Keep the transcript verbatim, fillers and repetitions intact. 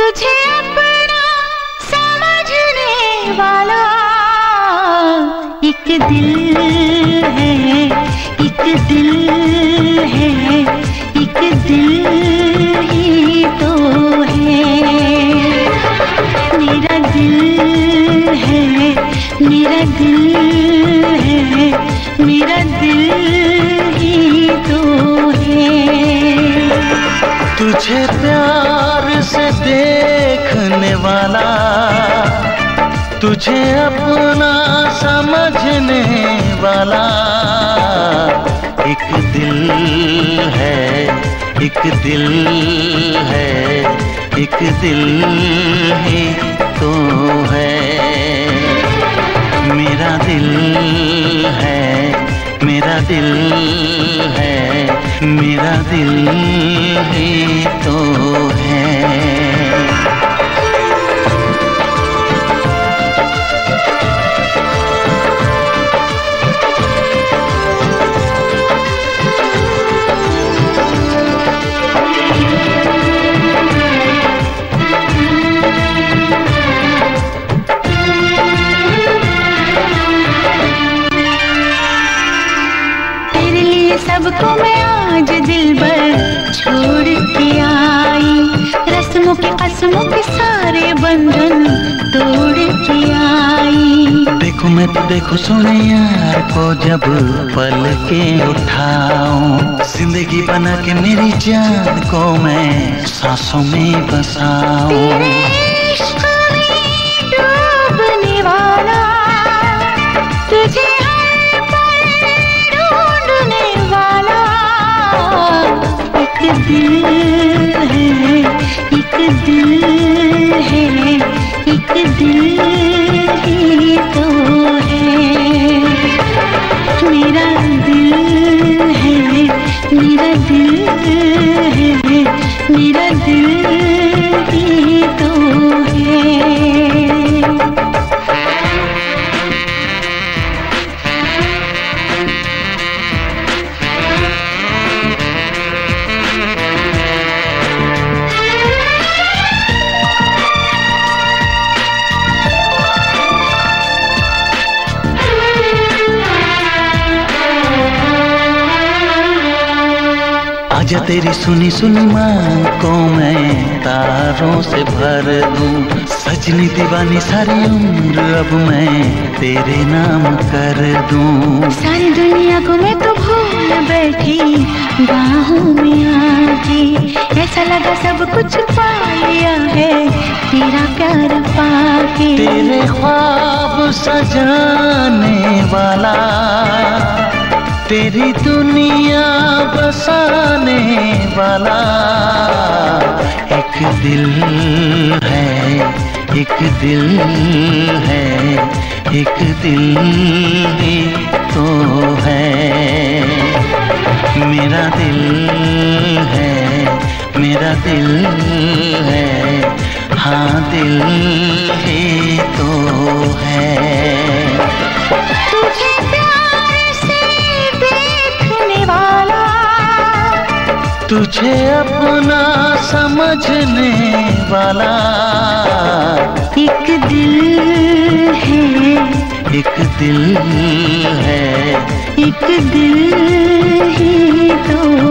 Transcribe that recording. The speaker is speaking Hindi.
तुझे अपना समझने वाला एक दिल है, एक दिल है, एक दिल ही तो है। मेरा दिल है, मेरा दिल है, मेरा दिल ही तो है। तुझे प्यार से देखने वाला, तुझे अपना समझने वाला एक दिल है, एक दिल है, एक दिल ही तो है। मेरा दिल है, मेरा दिल है, मेरा दिल ही तो है। सबको मैं आज दिल भर छोड़ के आई, रस्मों के कसमों के सारे बंधन तोड़ के आई। देखो मैं तो देखो सुने यार को जब पल के उठाऊं, जिंदगी बना के मेरी जान को मैं सांसों में बसाऊं। तेरे इश्क में डूबने वाला, तुझे एक दिल है, एक दिल है, एक दिल ही तो है। मेरा दिल है, मेरा दिल है, मेरा दिल ही तो है। आजा तेरी सुनी सुनी मांग को मैं तारों से भर दूं, सजनी दीवानी सारी उम्र अब मैं तेरे नाम कर दूं। सारी दुनिया को मैं तो भूल बैठी बाहों में आके, ऐसा लगा सब कुछ पा लिया है तेरा प्यार पाके। तेरे ख्वाब सजाने वाला, तेरी दुनिया बसाने वाला एक दिल है, एक दिल है, एक दिल ही तो है। मेरा दिल है, मेरा दिल है, हाँ दिल ही तो है। तुझे प्यार से देखने वाला, तुझे अपना समझने वाला एक दिल है, एक दिल है, एक दिल ही तो